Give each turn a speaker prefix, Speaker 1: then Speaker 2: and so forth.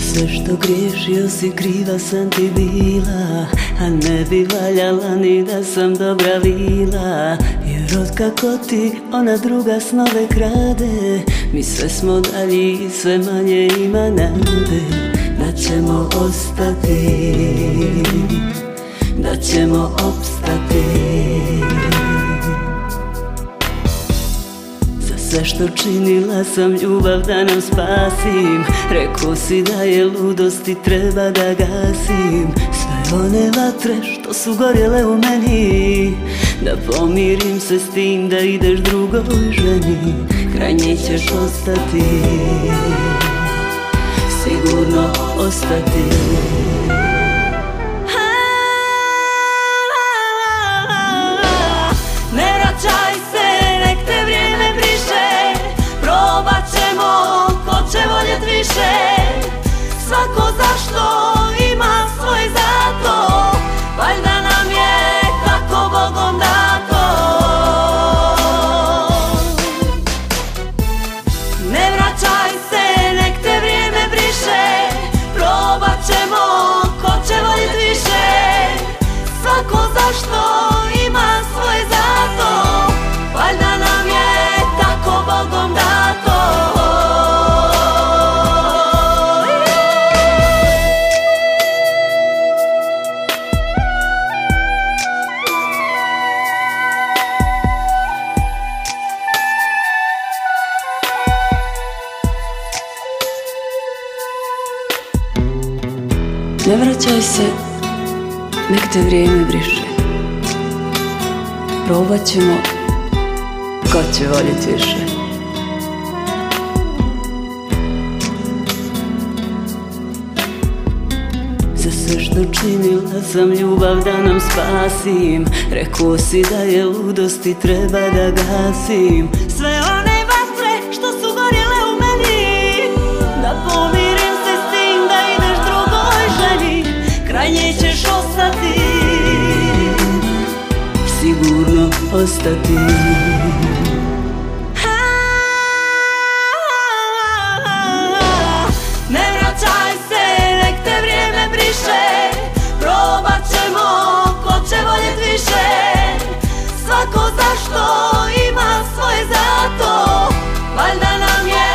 Speaker 1: sve što griješio si kriva sam ti bila, a ne bi valjala ni da sam dobra vila. Jer otkako ti ona druga snove krade, mi sve smo dalji i sve manje ima nade. Da ćemo ostati, da ćemo opstati. Sve što činila sam ljubav da nam spasim, rekao si da je ludost i treba da gasim. Sve one vatre što su gorjele u meni, da pomirim se s tim da ideš drugoj ženi. Kraj nje ćeš ostati, sigurno ostati.
Speaker 2: Ne vraćaj se, nek te vrijeme briše, probat ćemo, ko će voljet više. Svako zašto ima svoj zato, valjda nam je tako Bogom dato. Ne vraćaj se, nek te vrijeme briše, probat ćemo, ko će voljet više. Svako zašto ima svoj zato, valjda nam je tako Bogom dato.
Speaker 1: Ne vraćaj se, nek te vrijeme briše, probat ćemo, ko će voljet više. Za sve što činila sam ljubav da nam spasim, rekao si da je ludost i treba da gasim.
Speaker 2: Sve one vatre što su gorjele u meni, da pomirim se s tim da ideš drugoj ženi. Kraj nje ćeš ostati,
Speaker 1: sigurno ostati.
Speaker 2: Ne vraćaj se, nek te vrijeme briše, probat ćemo, ko će voljet više. Svako zašto ima svoj zato, valjda nam je